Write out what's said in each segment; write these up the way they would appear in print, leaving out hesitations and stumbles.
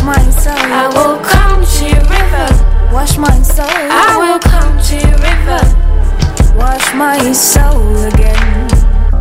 my soul. I will come to your river. Wash my soul. I will come to your river. Wash my soul again.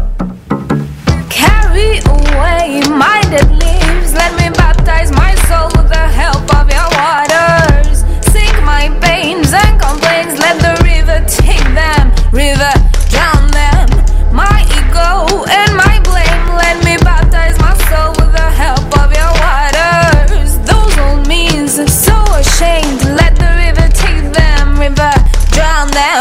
Carry away my dead leaves. Let me baptize my soul with the help of your waters. Sink my pains and complaints. Let the river take them. River, drown them. My ego and my blame. Let me baptize my soul with the help of your waters. Those old means are so ashamed. Let the river take them. River, drown them.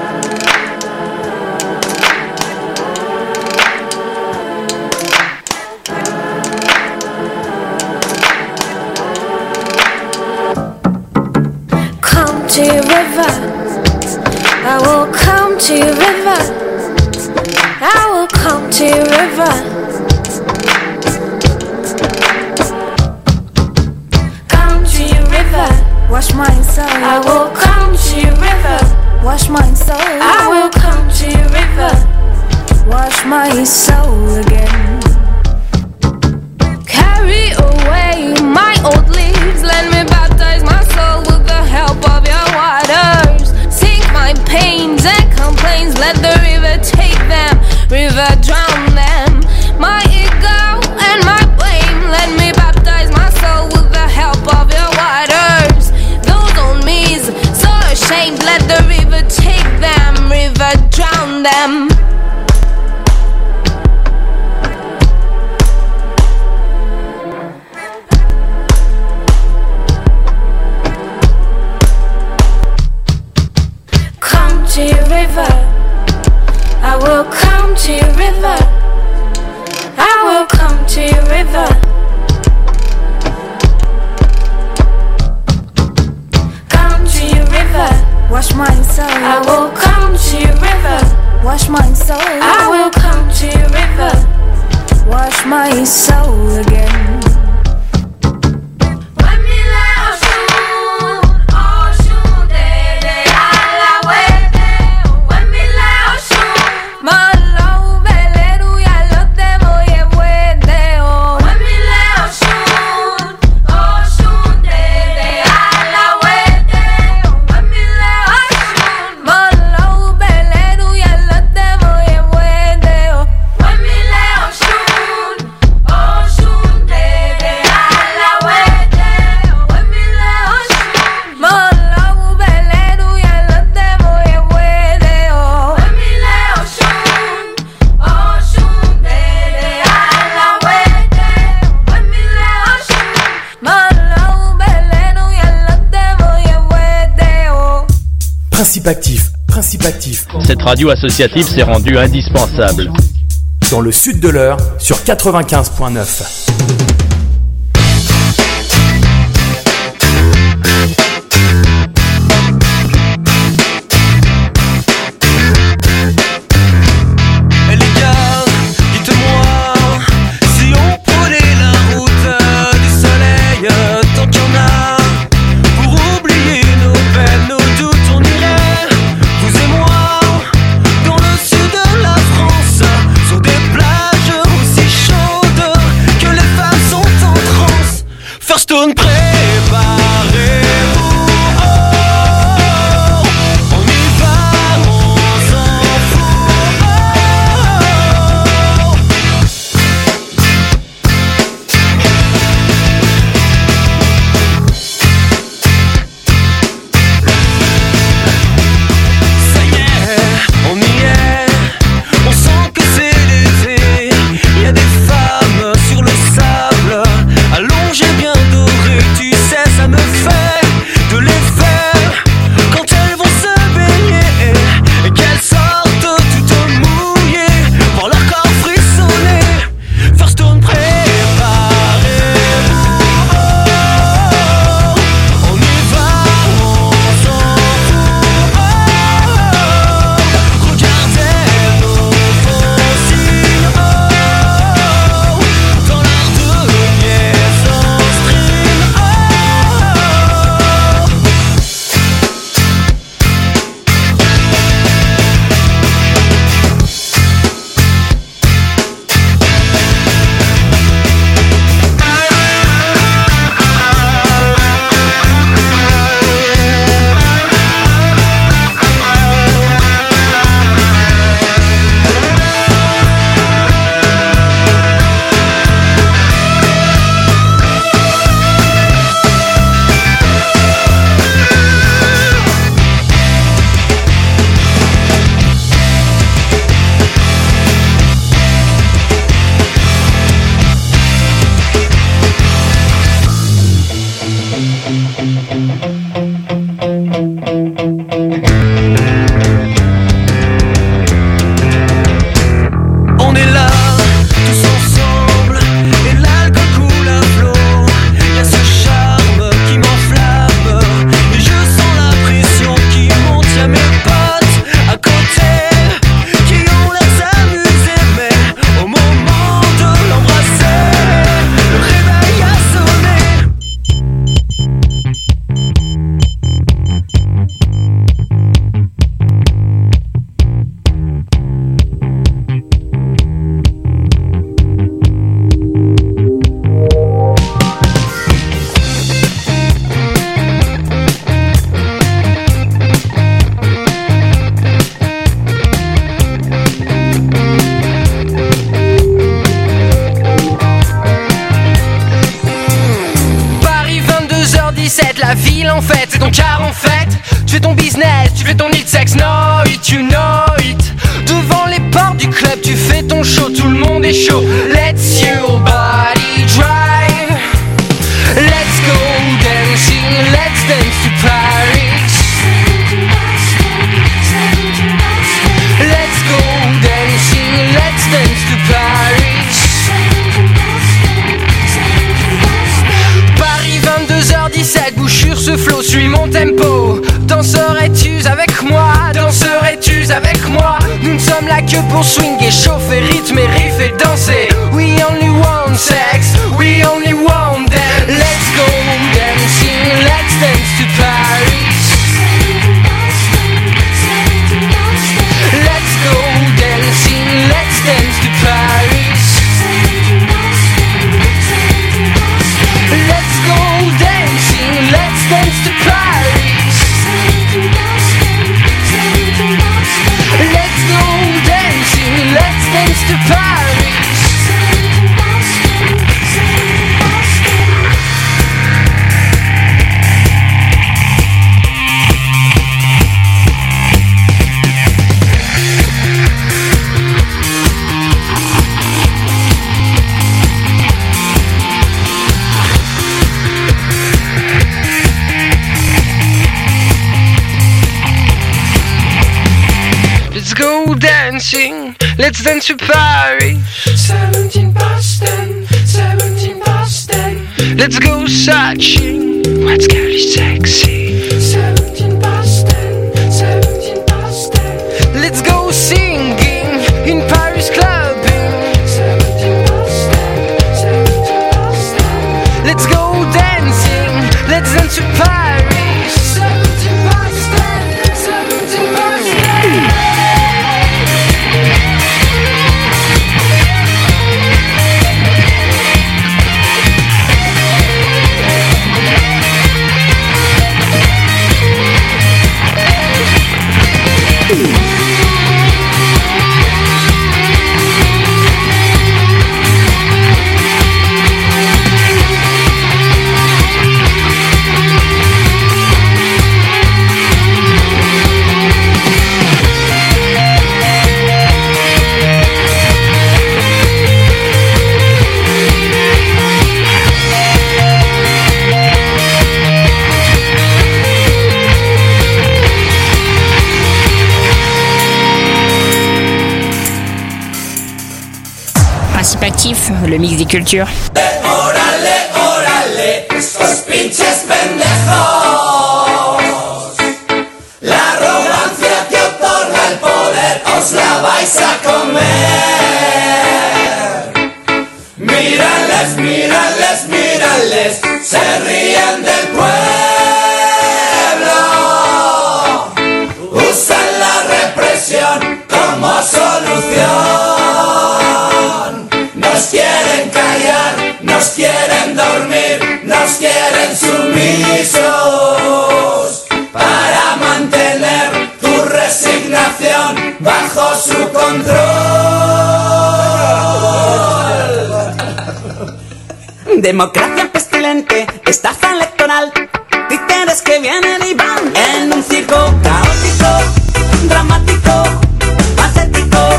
Come to your river. I will come to your river. I will come to your river. Come to your river. Wash my soul. I will come to your river. Wash my soul. I will come to your river. Wash my soul again. Carry away my old leaves. Let me baptize my soul with the help of your waters. Sink my pains and complaints. Let the river take them. River, drown them. My ego and my blame. Let me baptize my soul with the help of your waters. Those old me's so ashamed. Let the river take them. River, drown them. Come to your river. I will come to your river. I will come to your river. Come to your river. Wash my soul. I will come to your river. Wash my soul. I will come to your river. Wash my soul again. Principe actif. Cette radio associative s'est rendue indispensable. Dans le sud de l'Eure, sur 95.9. Allongé bien doré, tu sais, ça me On est là, tous ensemble, et l'alcool coule à flot. Y'a ce charme qui m'enflamme, et je sens la pression qui monte. Y'a mes potes à côté, qui ont l'air s'amuser, mais au moment de l'embrasser, le réveil a sonné. Paris 22h17, la ville en fête, c'est ton car en fait. Tu fais ton business, tu fais ton hit sex, know it, you know it. Devant les portes du club, tu fais ton show, tout le monde est chaud. Let's your body drive. Let's go dancing, let's dance to Paris. Let's go dancing, let's dance to Paris. Paris 22h17, bouchure ce flow, suis mon tempo. Danserais-tu avec moi? Danserais-tu avec moi? Nous ne sommes là que pour swinguer, chauffer, rythmer, riff et danser. We only want sex, we only want that. Let's go dancing, let's dance to Paris. Let's go dancing, let's dance to Paris. Let's go dancing, let's dance to Paris. Let's go dancing, let's dance to Paris. Let's go dancing, let's dance to Paris. 17 Boston, 17 Boston. Let's go searching, what's girly sexy. 17 Boston, 17 Boston. Let's go singing in Paris clubbing. 17 Boston, 17 Boston. Let's go dancing, let's dance to Paris. 17 Boston, 17 Boston. Actif, le mix des cultures. Órale, órale, estos pinches pendejos. La arrogancia que otorga el poder os la vais a comer. Mírales, mírales, mírales, se ríen del pueblo. Usan la represión como solución. Nos quieren callar, nos quieren dormir, nos quieren sumisos para mantener tu resignación bajo su control. Democracia pestilente, estafa electoral, títeres que vienen y van en un circo caótico, dramático, patético.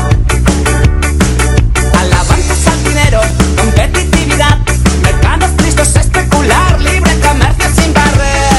Alabanzas al dinero, competitividad, mercados tristos, especular, libre comercio sin barreras.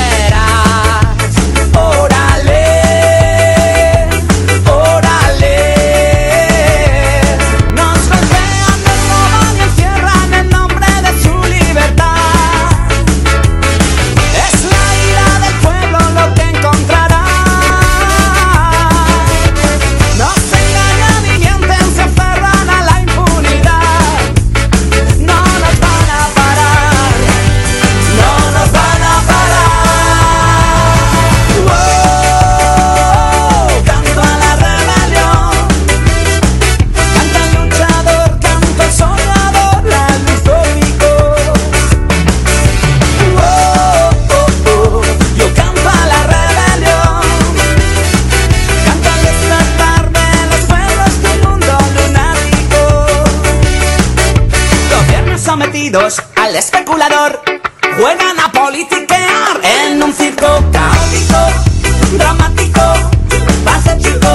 dividendos al especulador. Juegan a politiquear en un circo caótico, dramático, patético.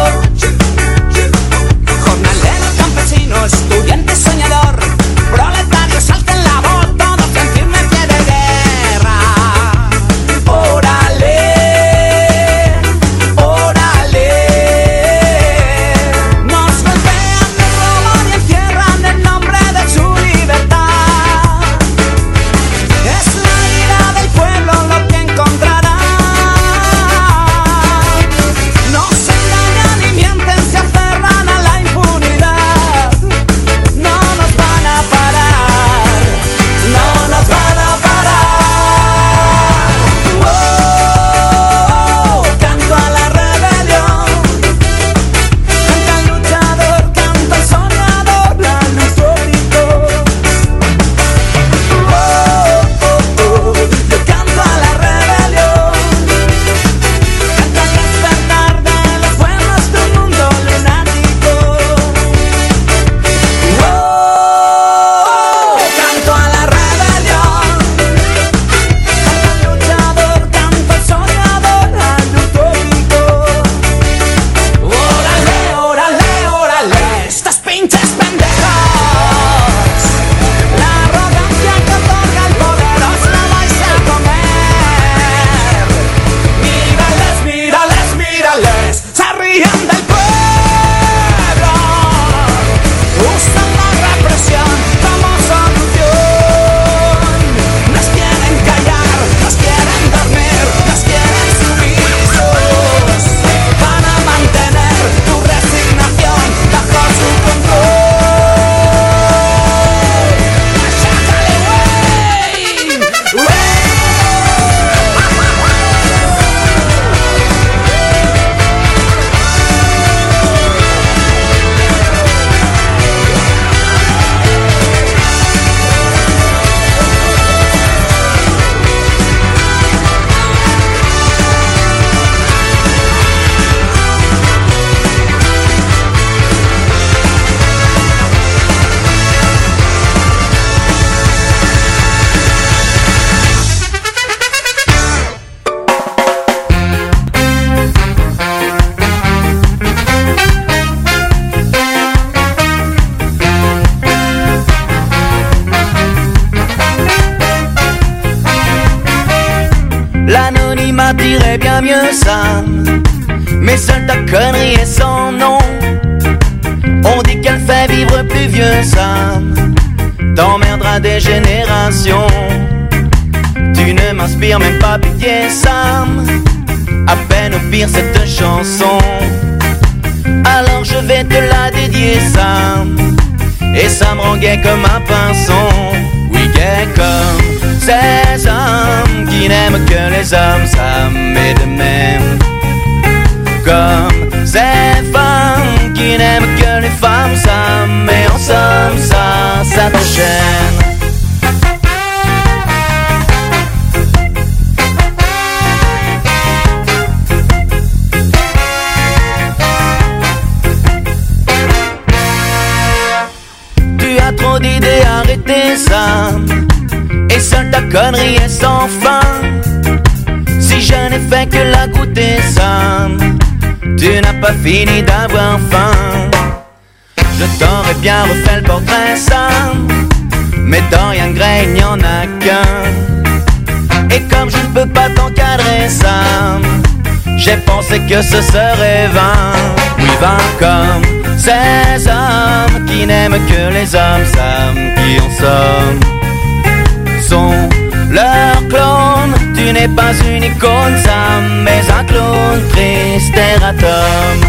Jornalero, campesino, estudiante, soñador, proletario, salta en la voz, todos en firme pie de guerra. Órale, órale. Nos golpean, nos roban y encierran en nombre de su libertad. Es la ira del pueblo lo que encontrará. No se engañan ni mienten, se aferran a la impunidad. No nos van a parar, no nos van a parar. Oh, canto a la rebelión, canta el luchador, canta el soñador, la luz gritó. Yo canto a la rebelión, canta el despertar de los pueblos de un mundo lunático. Canto a la rebelión, canta el luchador, canta el soñador, al utópico. Órale, órale, órale, estas pinches pendejos. La arrogancia que otorga el poder os la vais a comer. Mírales, mírales, mírales, se ríen del pueblo. Usan la represión como solución. Nos quieren callar, nos quieren dormir, nos quieren sumisos. Van a mantener tu resignación bajo su control. ¡Sácale, güey! L'anonymat irait bien mieux ça, mais seule ta connerie est sans nom. On dit qu'elle fait vivre plus vieux ça, t'emmerderas des générations. Tu ne m'inspires même pas pitié Sam, à peine au pire cette chanson. Alors je vais te la dédier Sam, et ça me rend gai comme un pinson. Oui, gai comme ces hommes qui n'aiment que les hommes, Sam, et de même comme ces femmes qui n'aiment que les femmes, Sam, et en somme ça t'enchaîne. Tu as trop d'idées, arrêtez ça, et seule ta connerie est sans fin. Si je n'ai fait que la goûter ça, tu n'as pas fini d'avoir faim. Je t'aurais bien refait le portrait Sam, mais dans Dorian Gray il n'y en a qu'un. Et comme je ne peux pas t'encadrer Sam, j'ai pensé que ce serait vain. Oui, vain comme ces hommes qui n'aiment que les hommes, Sam, qui en somme sont leurs clones. Tu n'es pas une icône Sam, mais un clone triste erratum.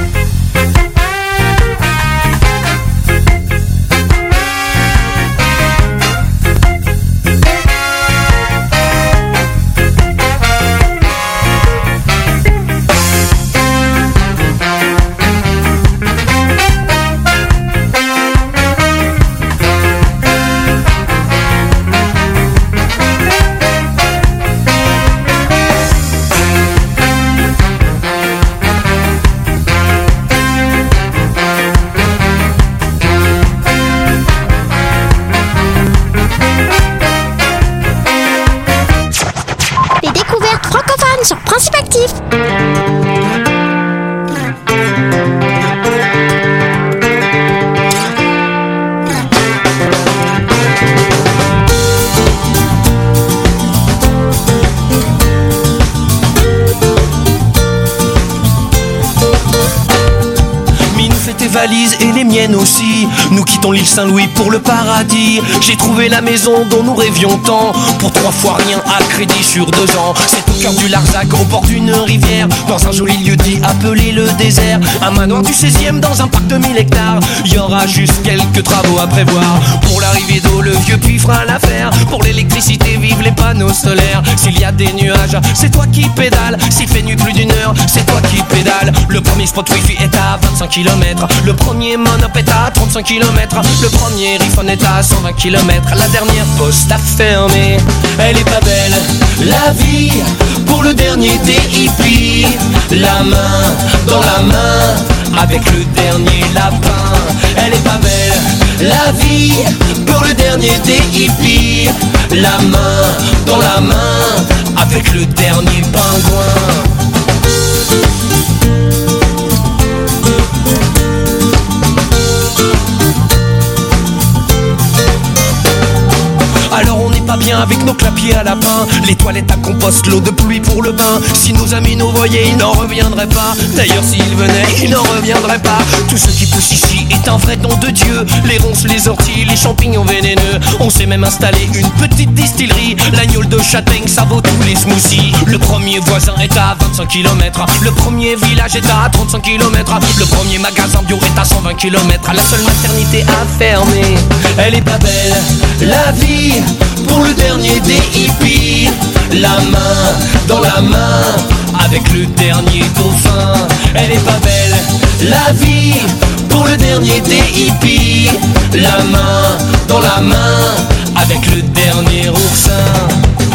valises et les miennes aussi. Nous quittons l'île Saint-Louis pour le paradis. J'ai trouvé la maison dont nous rêvions tant. Pour 3 fois rien à crédit sur 2 ans. C'est au cœur du Larzac, au bord d'une rivière, dans un joli lieu dit appelé le désert. Un manoir du 16e dans un parc de 1000 hectares. Y aura juste quelques travaux à prévoir. Pour l'arrivée d'eau, le vieux puits fera l'affaire. Pour l'électricité, vive les panneaux solaires. S'il y a des nuages, c'est toi qui pédales. S'il fait nuit plus d'1 heure, c'est toi qui pédales. Le premier spot wifi est à 25 km. Le premier monop est à 35 km. Le premier iPhone est à 120 km. La dernière poste a fermé. Elle est pas belle, la vie, pour le dernier des hippies. La main dans la main avec le dernier lapin. Elle est pas belle, la vie, pour le dernier des hippies. La main dans la main avec le dernier pingouin. Alors on n'est pas bien avec nos clapiers à lapin, les toilettes à compost, l'eau de pluie pour le bain. Si nos amis nous voyaient, ils n'en reviendraient pas. D'ailleurs s'ils venaient, ils n'en reviendraient pas. Tout ce qui pousse ici est un vrai don de Dieu. Les ronces, les orties, les champignons vénéneux. On s'est même installé une petite distillerie. L'agneau de châtaigne, ça vaut tous les smoothies. Le premier voisin est à 25 km. Le premier village est à 35 km. Le premier magasin bio est à 120 km. La seule maternité a fermé. Elle est pas belle, la vie, pour le dernier des hippies. La main dans la main avec le dernier dauphin. Elle est pas belle, la vie, pour le dernier des hippies. La main dans la main avec le dernier oursin.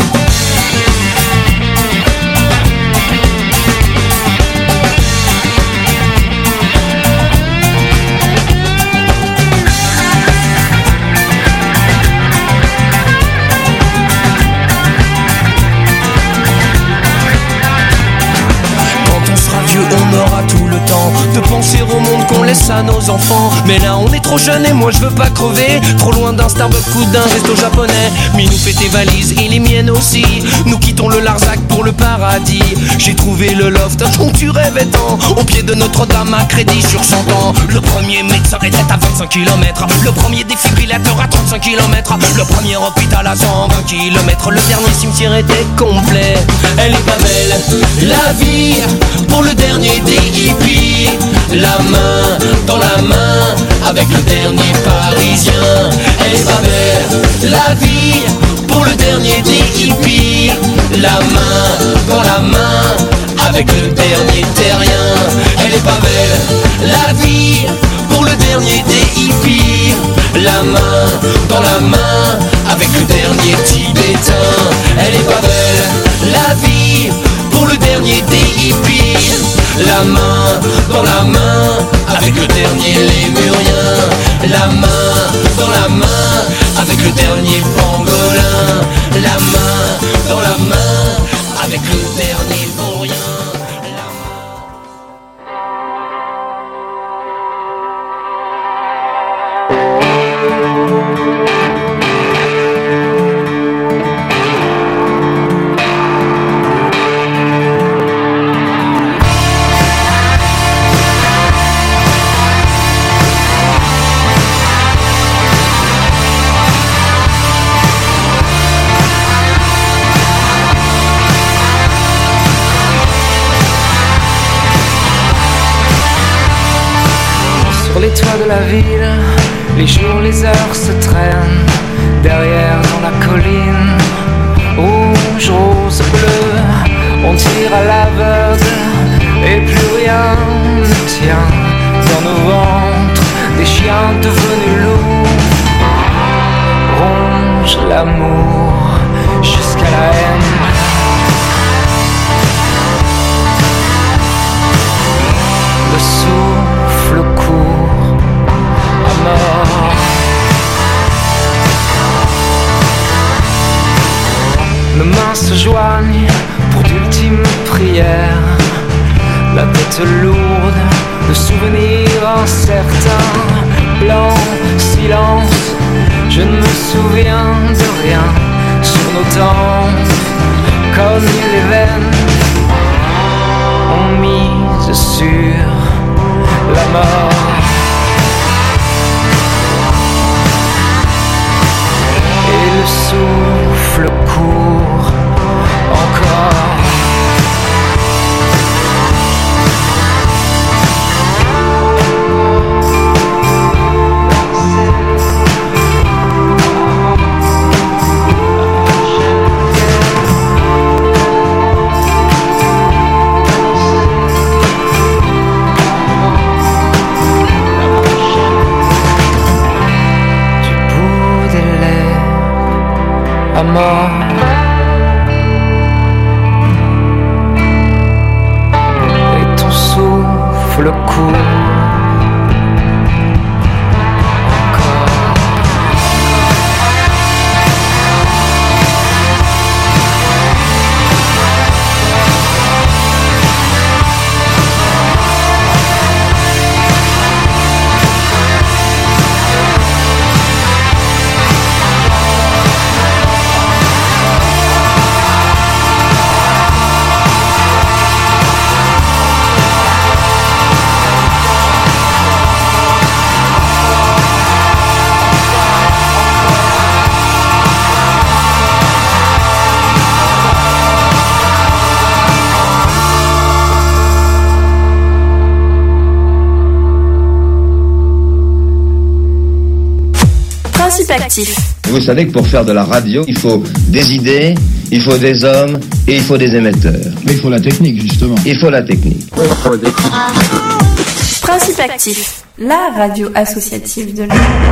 On aura tout le temps de penser au monde qu'on laisse à nos enfants. Mais là on est trop jeune et moi je veux pas crever. Trop loin d'un Starbucks ou d'un resto japonais. Minou fait tes valises et les miennes aussi. Nous quittons le Larzac pour le paradis. J'ai trouvé le loft dont tu rêvais tant, au pied de Notre-Dame à crédit sur 100 ans. Le premier médecin était à 25 km. Le premier défibrillateur à 35 km. Le premier hôpital à 120 km. Le dernier cimetière était complet. Elle est pas belle, la vie, pour le dernier des hippies. La main dans la main avec le dernier parisien. Elle est pas belle, la vie, pour le dernier des hippies. La main dans la main avec le dernier terrien. Elle est pas belle, la vie, pour le dernier des hippies. La main dans la main avec le dernier tibétain. Elle est pas belle, la vie, pour le dernier des hippies. La main dans la main avec le dernier lémurien. La main dans la main avec le dernier pangolin. La main dans la main avec le dernier vaurien. Les toits de la ville, les jours, les heures se traînent. Derrière dans la colline, rouge, rose, bleu, on tire à l'aveugle et plus rien ne tient. Dans nos ventres, des chiens devenus loups rongent l'amour jusqu'à la haine. Le souffle court à mort. Nos mains se joignent pour d'ultimes prières. La tête lourde de souvenirs incertains. Blanc, silence, je ne me souviens de rien. Sur nos tempes, comme les veines, on mise sur la mort. souffle court encore. À mort. Et ton souffle court. Principe actif. Vous savez que pour faire de la radio, il faut des idées, il faut des hommes et il faut des émetteurs. Mais il faut la technique, justement. Il faut la technique. Principe actif, la radio associative de la...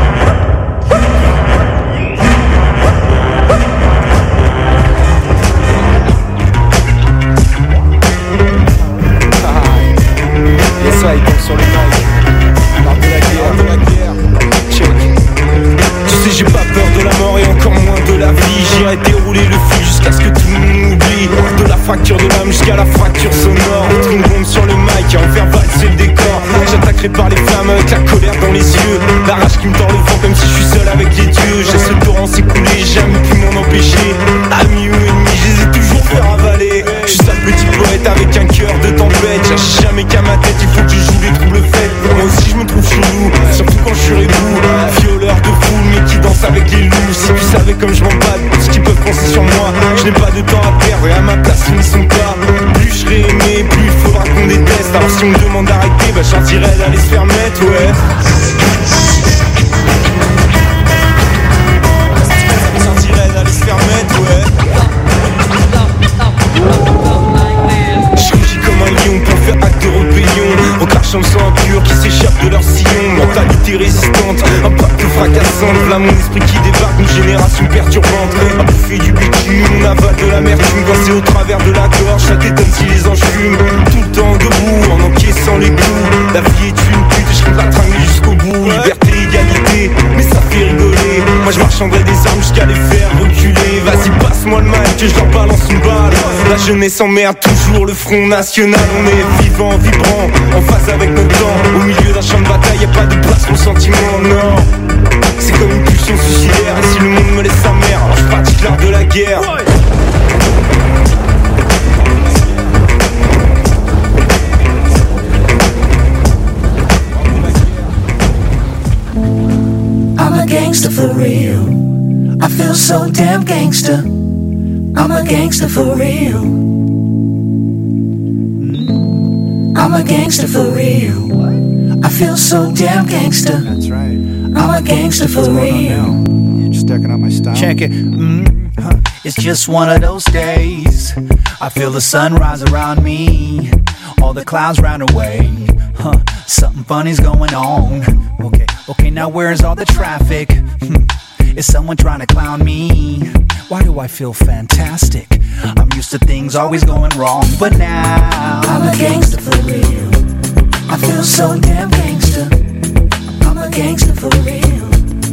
Yes, I tombe sur le mic. L'art de la guerre. Check. Tu sais, j'ai pas peur de la mort et encore moins de la vie. J'irai dérouler le fil jusqu'à ce que tout le monde m'oublie. De la fracture de l'âme jusqu'à la fracture sonore. Mettre une bombe sur le mic et en faire valser le décor. J'attaquerai par les flammes avec la colère dans les yeux. La rage qui me tord le vent comme si je suis seul avec les dieux. J'ai ce torrent s'écouler, j'ai jamais pu m'en empêcher. Amis ou ennemis, je les ai toujours fait ravaler. Je suis un petit poète avec un cœur de tempête. J'ai jamais qu'à ma tête, il faut que je joue les troubles faits. Moi aussi je me trouve chelou, surtout quand je suis rebou. Violeur de foule mais qui danse avec les loups. Si tu savais comme je m'en bats, ce qu'ils peuvent penser sur moi. Je n'ai pas de temps à perdre et à ma place ils n'y sont pas. Plus je serai aimé, plus il faudra qu'on déteste. Alors si on me demande d'arrêter, bah j'en dirais d'aller se faire mettre, ouais. J'en dirais d'aller se faire mettre, ouais. Je rugis comme un lion pour faire acte de rébellion. Au crachant le sang impur qui s'échappe de leur sillon. Mentalité résistante, un pacte fracassant. Là mon esprit qui débarque, une génération perturbante. À bouffer du bitume, on avale de l'amertume. Coincé au travers de la gorge, ça t'étonne si les anges fument. Tout le temps debout, en encaissant les coups. La vie est une pute et je compte la tringuer jusqu'au bout. Liberté, égalité, mais ça fait rigoler. Moi je marchanderai des armes jusqu'à les faire reculer. Vas-y passe-moi le mic que je leur balance une balle. La jeunesse emmerde toujours le Front National. On est vivant, vibrant, en phase avec notre temps. Au milieu d'un champ de bataille, y'a pas de place pour le sentiment, non. C'est comme une pulsion suicidaire. Et si le monde me laisse sa mère, alors je pratique l'art de la guerre. I'm a gangster for real. I feel so damn gangster. I'm a gangster for real. I'm a gangster for real. I feel so damn gangster. That's right. I'm a gangster for real. You're stacking up my style. Check it. It's just one of those days. I feel the sun rise around me. All the clouds round away. Something funny's going on. Okay, now where's all the traffic? Is someone trying to clown me? Why do I feel fantastic? I'm used to things always going wrong, but now I'm a gangster for real. I feel so damn gangster. I'm a gangster for real.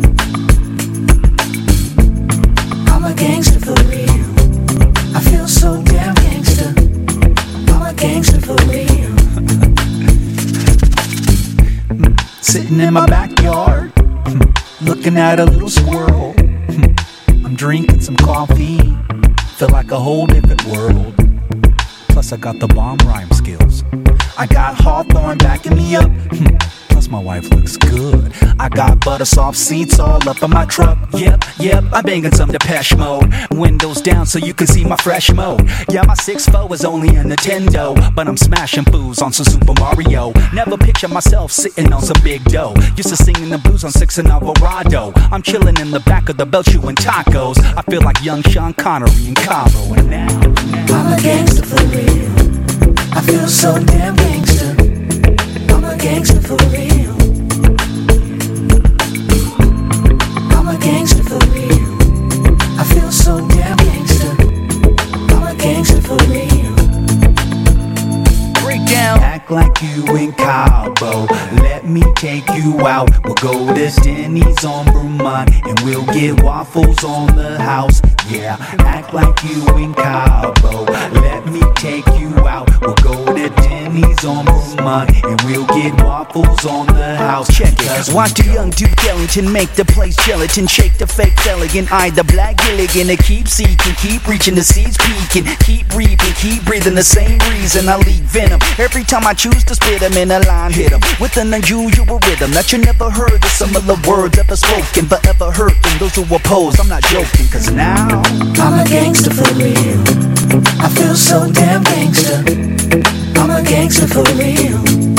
I'm a gangster for real. I feel so damn gangster. I'm a gangster for real. Sitting in my backyard, looking at a little squirrel. I'm drinking some coffee, feel like a whole different world. Plus I got the bomb rhyme skills. I got Hawthorne backing me up. Plus my wife looks good. I got butter soft seats all up in my truck. Yep, I'm banging some Depeche Mode. Windows down so you can see my fresh mode. Yeah, my 6'4" is only a Nintendo, but I'm smashing fools on some Super Mario. Never picture myself sitting on some big dough. Used to singing the blues on 6 and Alvarado. I'm chilling in the back of the belt chewing tacos. I feel like young Sean Connery in Cabo. And now I'm a gangster for real. I feel so damn gangster. I'm a gangster for real. I'm a gangster for real. I feel so damn gangster. I'm a gangster for real. Break down. Act like you in Cabo. Let me take you out. We'll go to Denny's on Vermont and we'll get waffles on the house. Yeah, act like you in Cabo. Let me take you out. We'll go to Denny's on Vermont and we'll get waffles on the house. Check it. Cause watch the young Duke Ellington make the place gelatin. Shake the fake elegant. I the black Gilligan. To keep seeking, keep reaching, the seeds peeking. Keep reaping, keep breathing the same reason I leak venom. Every time I choose to spit them in a line, hit them with an unusual rhythm that you never heard of. Similar words ever spoken, but ever heard from those who oppose. I'm not joking, cause now I'm a gangster for real. I feel so damn gangster. I'm a gangster for real.